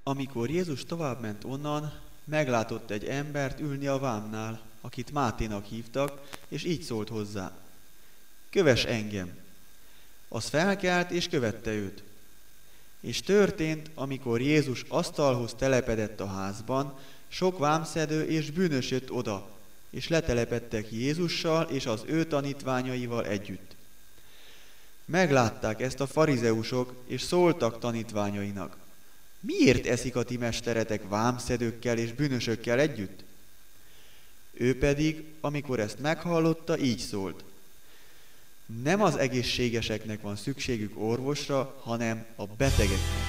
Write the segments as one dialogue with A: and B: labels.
A: Amikor Jézus továbbment onnan, meglátott egy embert ülni a vámnál, akit Máténak hívtak, és így szólt hozzá: kövess engem! Az felkelt és követte őt. És történt, amikor Jézus asztalhoz telepedett a házban, sok vámszedő és bűnös jött oda, és letelepedtek Jézussal és az ő tanítványaival együtt. Meglátták ezt a farizeusok, és szóltak tanítványainak: miért eszik a ti mesteretek vámszedőkkel és bűnösökkel együtt? Ő pedig, amikor ezt meghallotta, így szólt: nem az egészségeseknek van szükségük orvosra, hanem a betegeknek.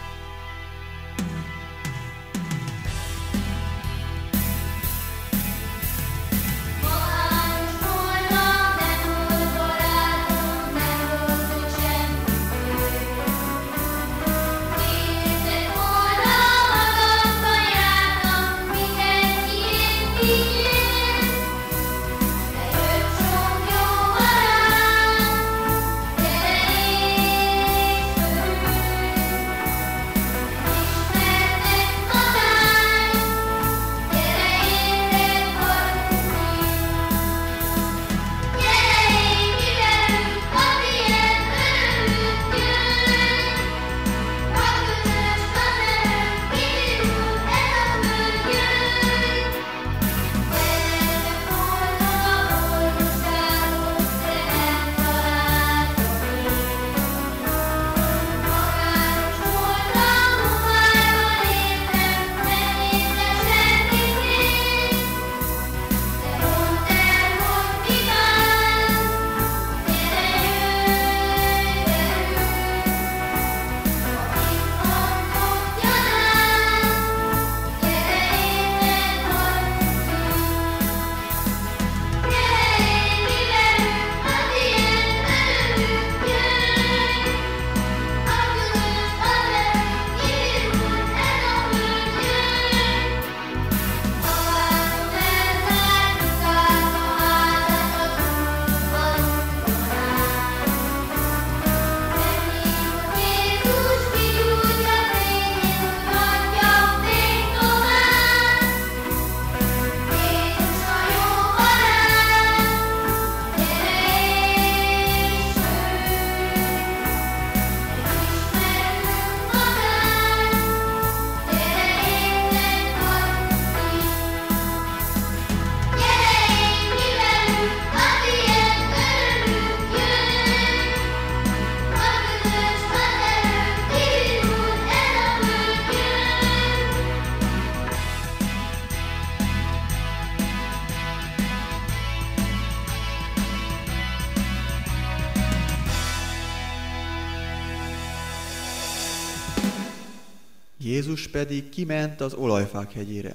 A: Jézus pedig kiment az Olajfák hegyére.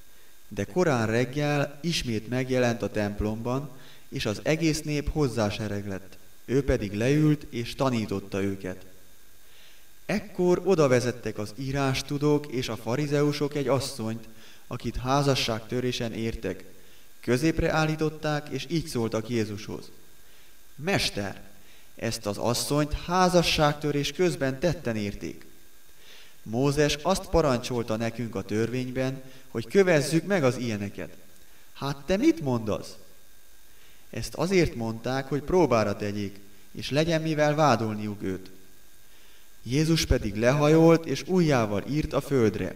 A: De korán reggel ismét megjelent a templomban, és az egész nép hozzásereglett. Ő pedig leült és tanította őket. Ekkor odavezettek az írástudók és a farizeusok egy asszonyt, akit házasságtörésen értek. Középre állították, és így szóltak Jézushoz: Mester, ezt az asszonyt házasságtörés közben tetten érték. Mózes azt parancsolta nekünk a törvényben, hogy kövezzük meg az ilyeneket. Hát te mit mondasz? Ezt azért mondták, hogy próbára tegyék, és legyen mivel vádolniuk őt. Jézus pedig lehajolt, és ujjával írt a földre.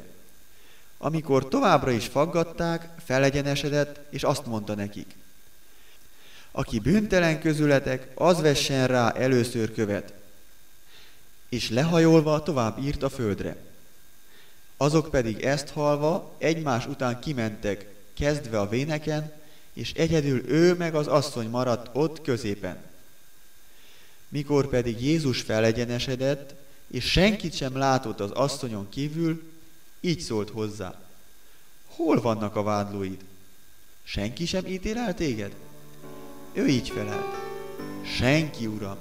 A: Amikor továbbra is faggatták, felegyenesedett, és azt mondta nekik: aki bűntelen közületek, az vessen rá először követ. És lehajolva tovább írt a földre. Azok pedig ezt hallva egymás után kimentek, kezdve a véneken, és egyedül ő meg az asszony maradt ott középen. Mikor pedig Jézus felegyenesedett, és senkit sem látott az asszonyon kívül, így szólt hozzá: hol vannak a vádlóid? Senki sem ítél el téged? Ő így felelt: senki, Uram.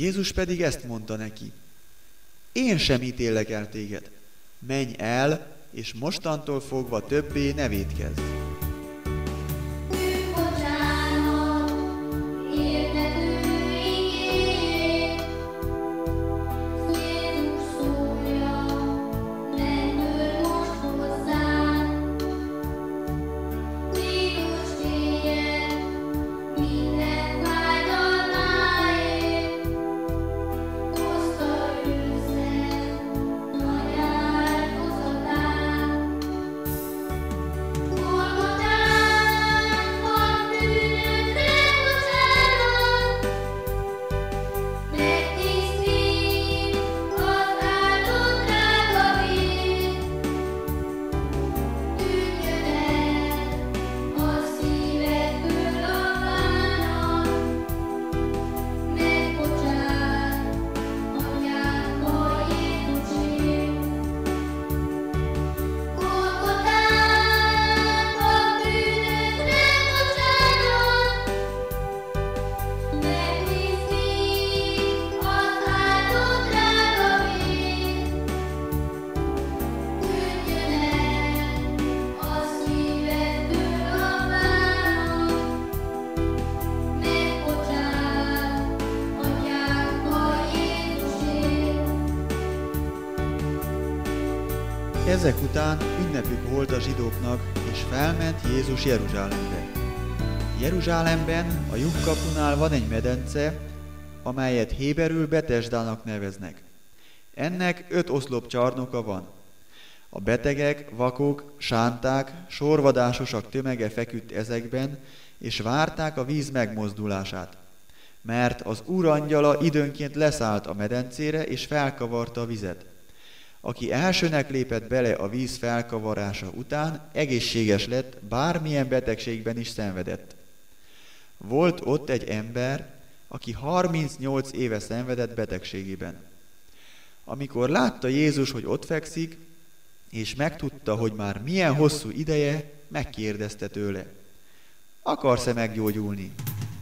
A: Jézus pedig ezt mondta neki: én sem ítélek el téged, menj el, és mostantól fogva többé ne vétkezz. Ezek után ünnepük volt a zsidóknak, és felment Jézus Jeruzsálembe. Jeruzsálemben a lyukkapunál van egy medence, amelyet héberül Betesdának neveznek. Ennek 5 oszlopcsarnoka van. A betegek, vakok, sánták, sorvadásosak tömege feküdt ezekben, és várták a víz megmozdulását. Mert az Úr angyala időnként leszállt a medencére, és felkavarta a vizet. Aki elsőnek lépett bele a víz felkavarása után, egészséges lett, bármilyen betegségben is szenvedett. Volt ott egy ember, aki 38 éve szenvedett betegségében. Amikor látta Jézus, hogy ott fekszik, és megtudta, hogy már milyen hosszú ideje, megkérdezte tőle: akarsz-e meggyógyulni?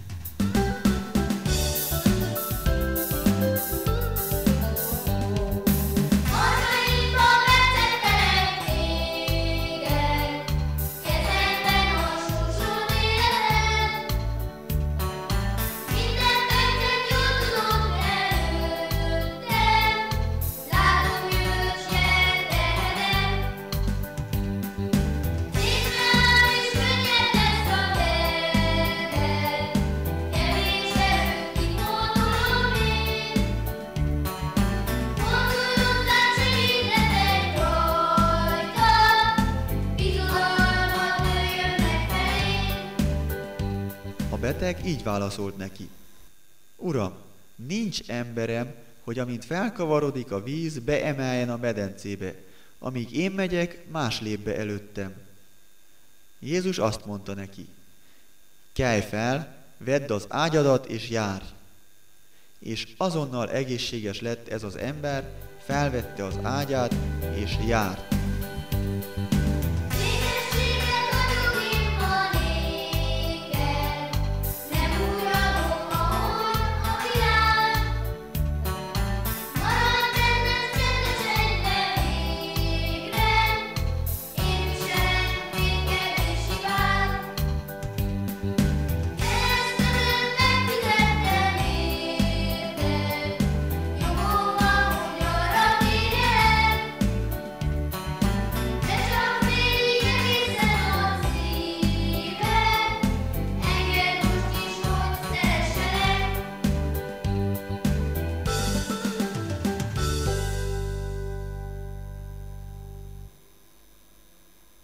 A: A beteg így válaszolt neki: Uram, nincs emberem, hogy amint felkavarodik a víz, beemeljen a medencébe. Amíg én megyek, más lép be előttem. Jézus azt mondta neki: kelj fel, vedd az ágyadat és járj. És azonnal egészséges lett ez az ember, felvette az ágyát és járt.